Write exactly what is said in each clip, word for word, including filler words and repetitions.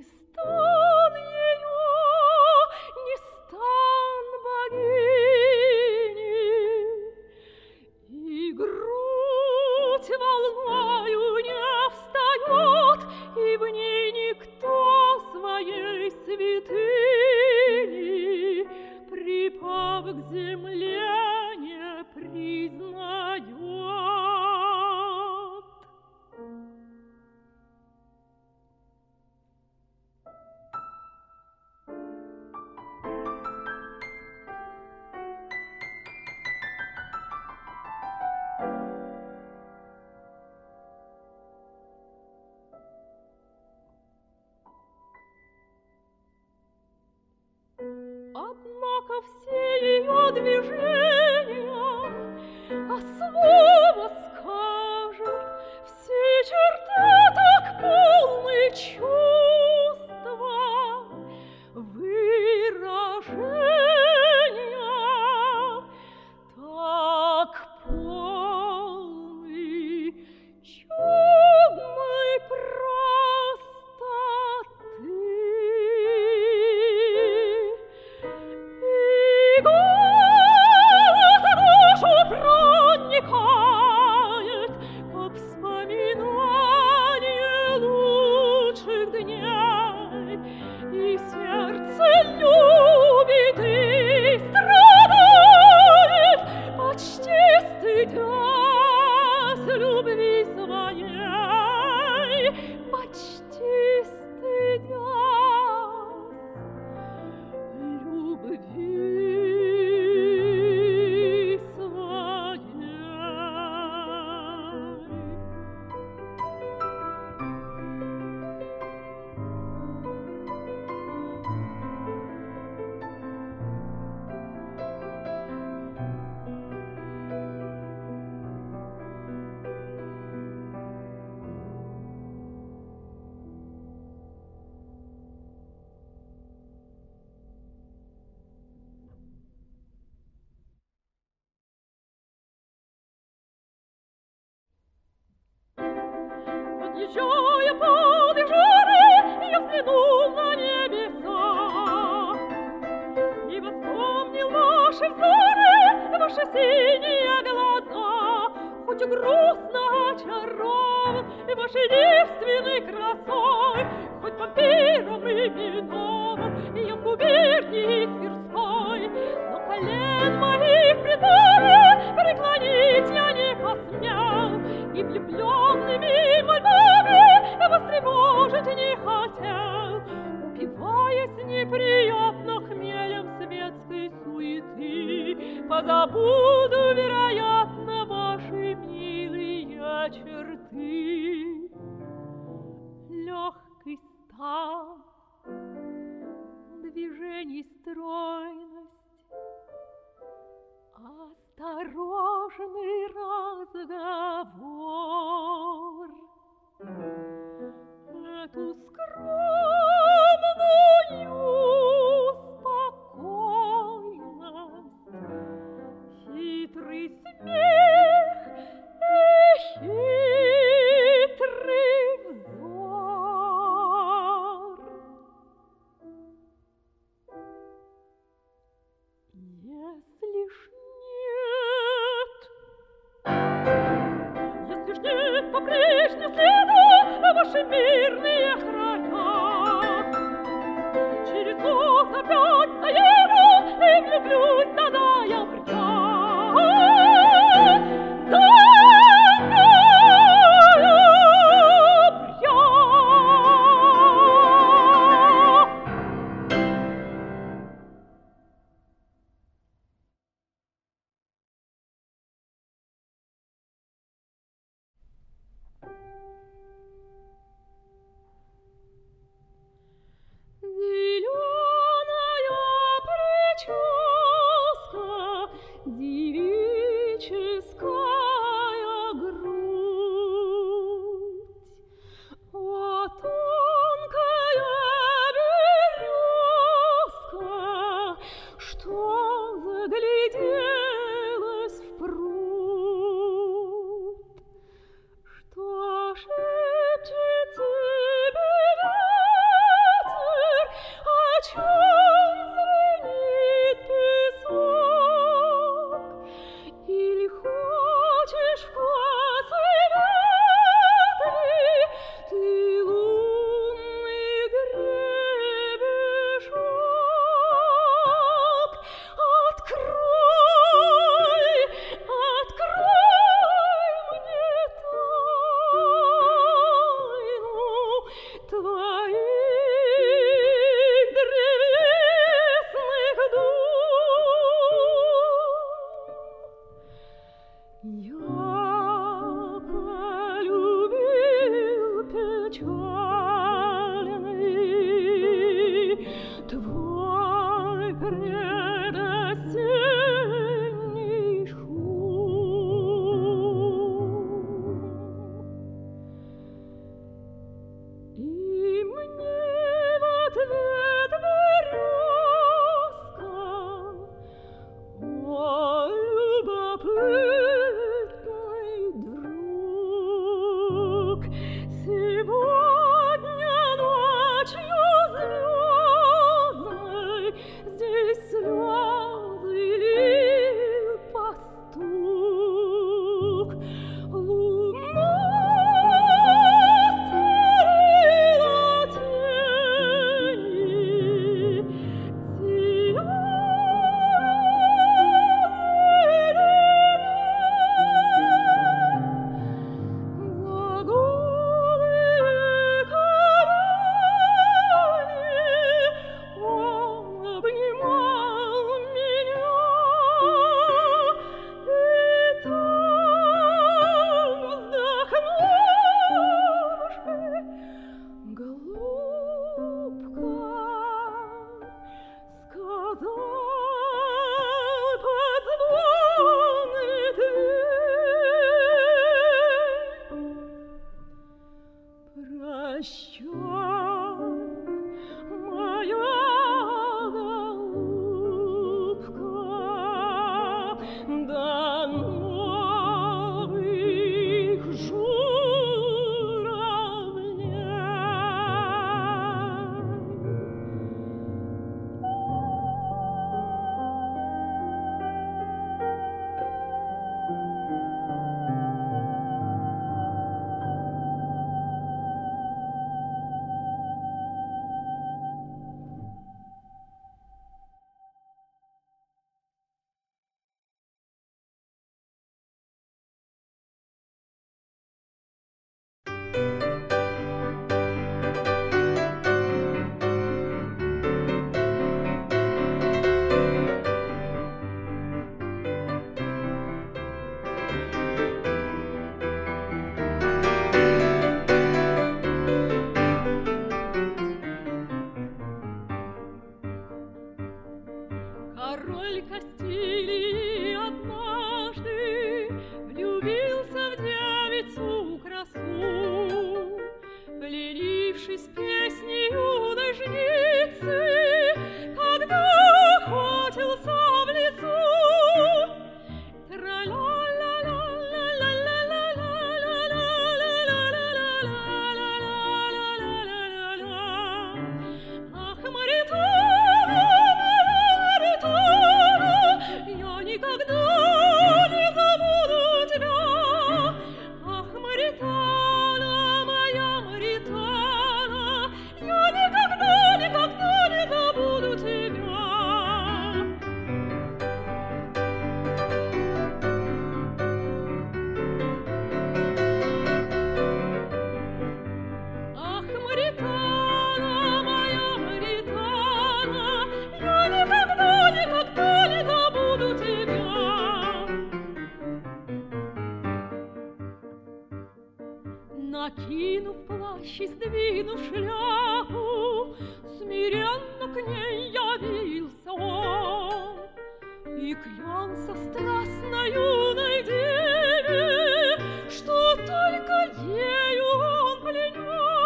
стан ее, ни стан богини, и грудь волною не встает, и в ней никто своей святыни, припав к земле, не признает. Однако все ее движения, а слово скажет, все черты так полны чувства, выражения так полны чудной простоты. И голос душу проникает, как вспоминание лучших дней, и сердце любит и страдает, почти стыдясь любви своей, почти стыдясь любви своей. Подъезжая под их жары, я взглянул на небеса и вспомнил ваши взоры, ваши синие глаза, хоть и грустно очарован вашей девственной красой, хоть вампиром и виноват я в губернии Тверской, но колен моих пред вами преклонить я не посмел, и влюбленными мольбами вас тревожить не хотел, упиваясь неприятно хмелем светской суеты, позабуду, вероятно, ваши милые черты. Легкий стан, движений стройность, осторожный разговор. Эту скромную спокойность, хитрый смех и хитрый взор. Если ж нет, если ж нет по прежнему следу ваши мирные края, через год опять заеду и влюблюсь до ноября. До ноября. Король Кастилии однажды влюбился в девицу красу, пленившись песней юной жницы, когда охотился в лесу. Ах, Маритана, Маритана, я никогда не забуду тебя. Ах, Маритана, моя Маритана, я никогда, никогда не забуду тебя. Ах, Маритана, моя Маритана, я никогда, никогда не забуду тебя. Накинув плащ и сдвинув шляпу, смиренно к ней явился он и клялся страстно юной деве, что только ею он пленен.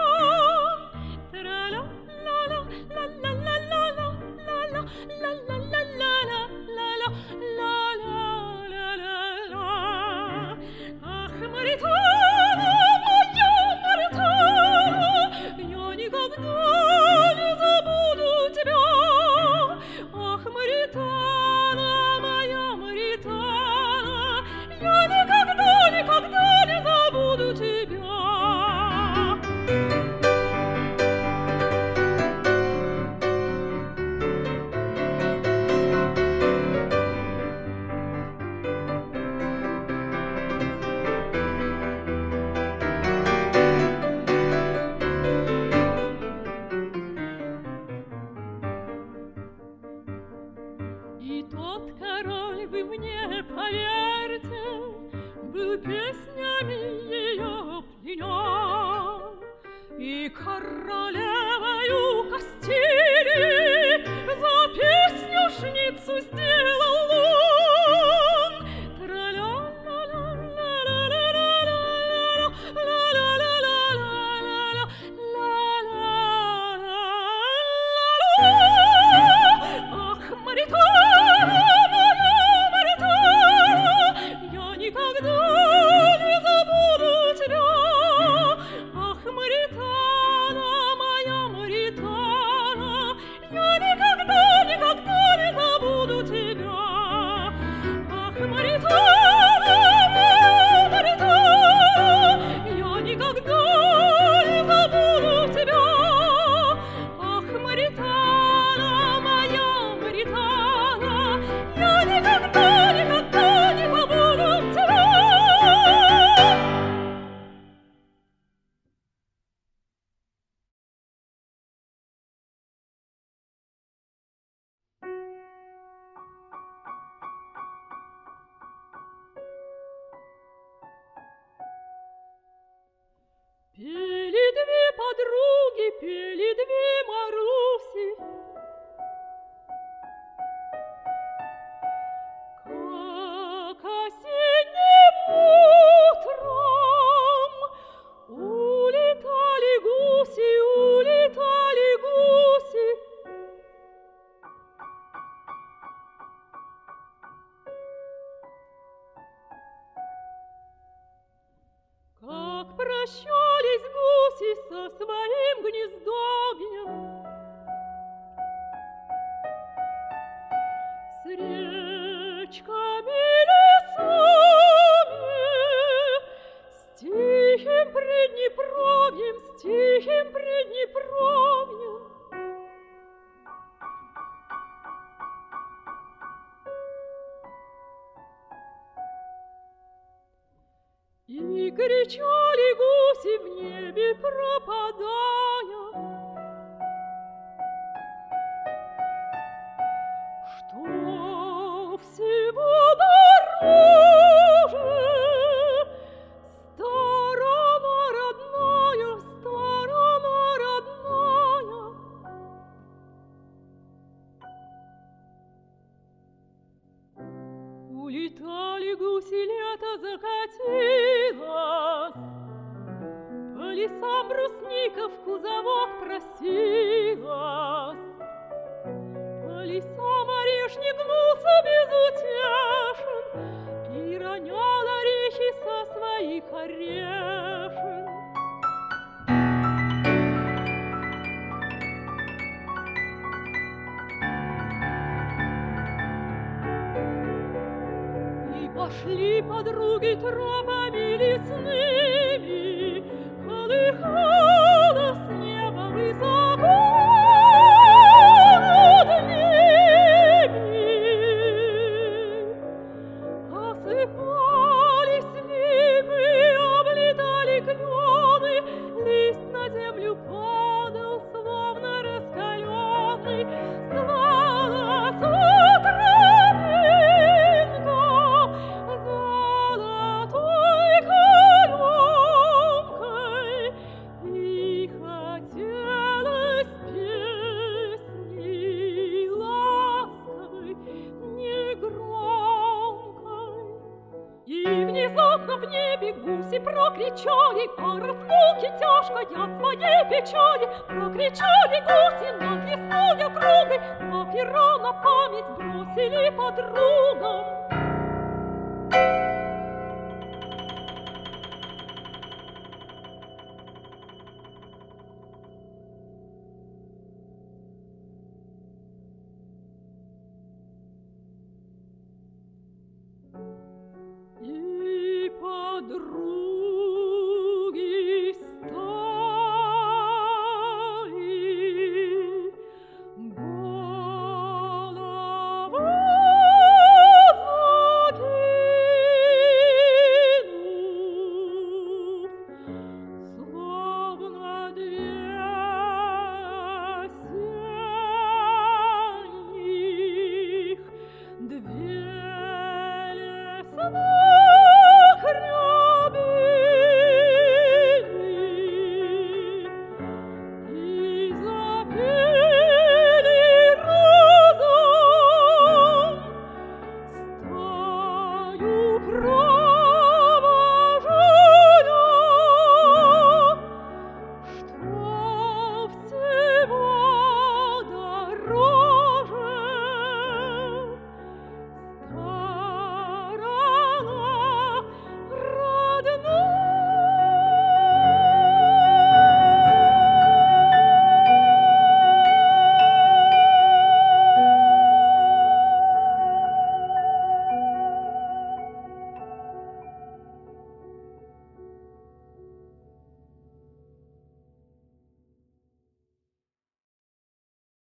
Ах, Маритана, моя Маритана, я никогда не забуду тебя. Ах, Маритана, моя Маритана, я никогда, никогда не забуду тебя. И тот король, вы мне поверьте, был песнями ее пленен, и королевою Кастилии за песнюшницу сделал он. Ах, Маритана, моя Маритана, я никогда не забуду тебя. Ах, Маритана, моя Маритана, я никогда, никогда не забуду тебя. Ах, Маритана, моя Маритана, я никогда не забуду тебя. Ах, Маритана, моя Маритана, я никогда, никогда не забуду тебя. Пели две подруги, пели две Маруси, как осенним утром улетали гуси, улетали гуси. Как прощались гуси со своим гнездовьем, с речками, лесами, с тихим Приднепровьем, с тихим Приднепровьем. И кричали гуси в небе, пропадая, что всего дороже сторона родная, сторона родная. Улетали гуси, лето закатилось, по лесам брусника в кузовок просилась. По лесам орешник гнулся безутешен и ронял орехи со своих орешин. Пошли подруги тропами лесными, колыхало с неба высоко над ними. Осыпались липы, облетали клены, лист на землю падал, словно раскаленный. Ствола с утра внезапно в небе гуси прокричали, а размолки тяжко я своей печали. Прокричали гуси над лесной округой, два пера на память бросили подругам.